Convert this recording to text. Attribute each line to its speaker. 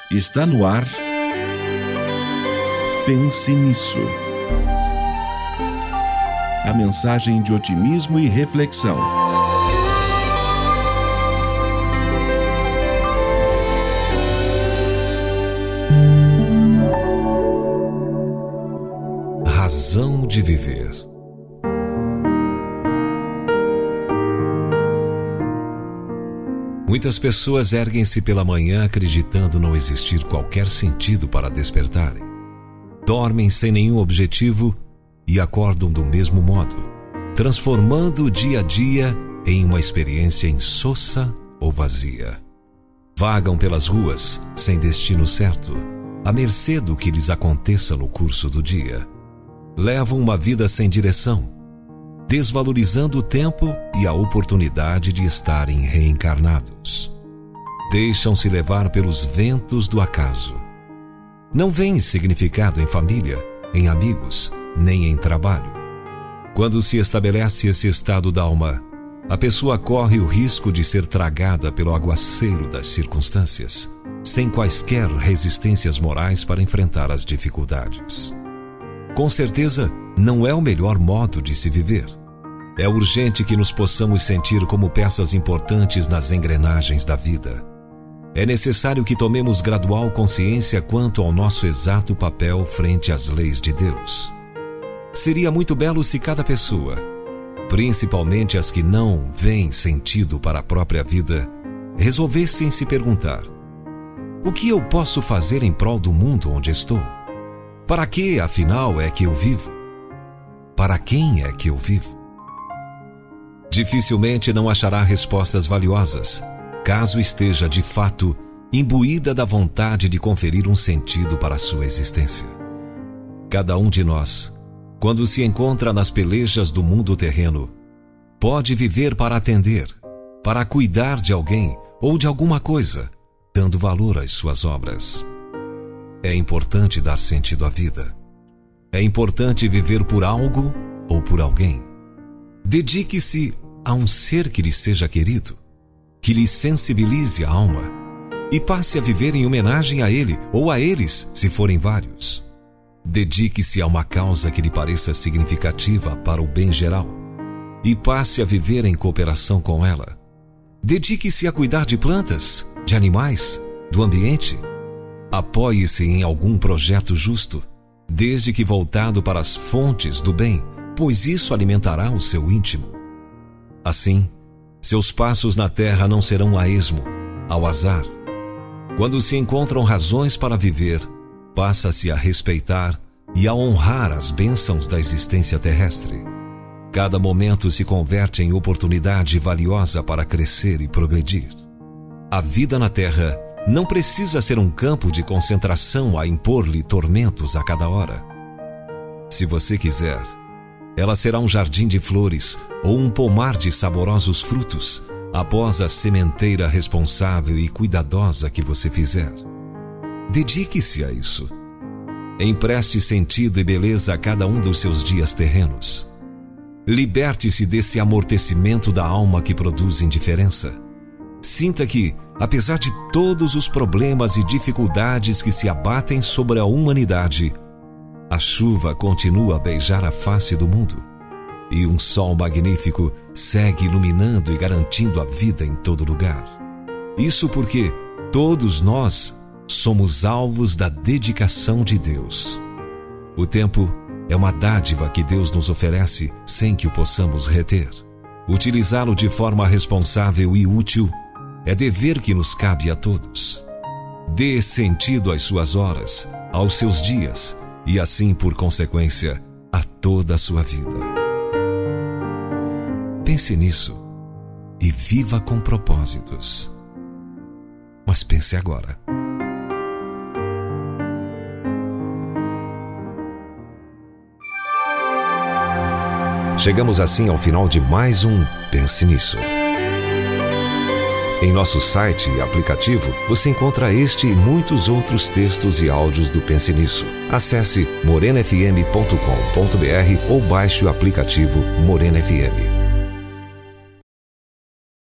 Speaker 1: Está no ar. Pense nisso. A mensagem de otimismo e reflexão.
Speaker 2: Razão de viver. Muitas pessoas erguem-se pela manhã acreditando não existir qualquer sentido para despertarem. Dormem sem nenhum objetivo e acordam do mesmo modo, transformando o dia a dia em uma experiência insossa ou vazia. Vagam pelas ruas sem destino certo, à mercê do que lhes aconteça no curso do dia. Levam uma vida sem direção, desvalorizando o tempo e a oportunidade de estarem reencarnados. Deixam-se levar pelos ventos do acaso. Não veem significado em família, em amigos, nem em trabalho. Quando se estabelece esse estado da alma, a pessoa corre o risco de ser tragada pelo aguaceiro das circunstâncias, sem quaisquer resistências morais para enfrentar as dificuldades. Com certeza, não é o melhor modo de se viver. É urgente que nos possamos sentir como peças importantes nas engrenagens da vida. É necessário que tomemos gradual consciência quanto ao nosso exato papel frente às leis de Deus. Seria muito belo se cada pessoa, principalmente as que não veem sentido para a própria vida, resolvessem se perguntar: o que eu posso fazer em prol do mundo onde estou? Para que, afinal, é que eu vivo? Para quem é que eu vivo? Dificilmente não achará respostas valiosas, caso esteja, de fato, imbuída da vontade de conferir um sentido para a sua existência. Cada um de nós, quando se encontra nas pelejas do mundo terreno, pode viver para atender, para cuidar de alguém ou de alguma coisa, dando valor às suas obras. É importante dar sentido à vida. É importante viver por algo ou por alguém. Dedique-se a um ser que lhe seja querido, que lhe sensibilize a alma, e passe a viver em homenagem a ele ou a eles, se forem vários. Dedique-se a uma causa que lhe pareça significativa para o bem geral, e passe a viver em cooperação com ela. Dedique-se a cuidar de plantas, de animais, do ambiente. Apoie-se em algum projeto justo, desde que voltado para as fontes do bem, pois isso alimentará o seu íntimo. Assim, seus passos na terra não serão a esmo, ao azar. Quando se encontram razões para viver, passa-se a respeitar e a honrar as bênçãos da existência terrestre. Cada momento se converte em oportunidade valiosa para crescer e progredir. A vida na terra não precisa ser um campo de concentração a impor-lhe tormentos a cada hora. Se você quiser, ela será um jardim de flores ou um pomar de saborosos frutos, após a sementeira responsável e cuidadosa que você fizer. Dedique-se a isso. Empreste sentido e beleza a cada um dos seus dias terrenos. Liberte-se desse amortecimento da alma que produz indiferença. Sinta que, apesar de todos os problemas e dificuldades que se abatem sobre a humanidade, a chuva continua a beijar a face do mundo, e um sol magnífico segue iluminando e garantindo a vida em todo lugar. Isso porque todos nós somos alvos da dedicação de Deus. O tempo é uma dádiva que Deus nos oferece sem que o possamos reter. Utilizá-lo de forma responsável e útil é dever que nos cabe a todos. Dê sentido às suas horas, aos seus dias e assim, por consequência, a toda a sua vida. Pense nisso e viva com propósitos. Mas pense agora. Chegamos assim ao final de mais um Pense Nisso. Em nosso site e aplicativo, você encontra este e muitos outros textos e áudios do Pense Nisso. Acesse morenafm.com.br ou baixe o aplicativo Morena FM.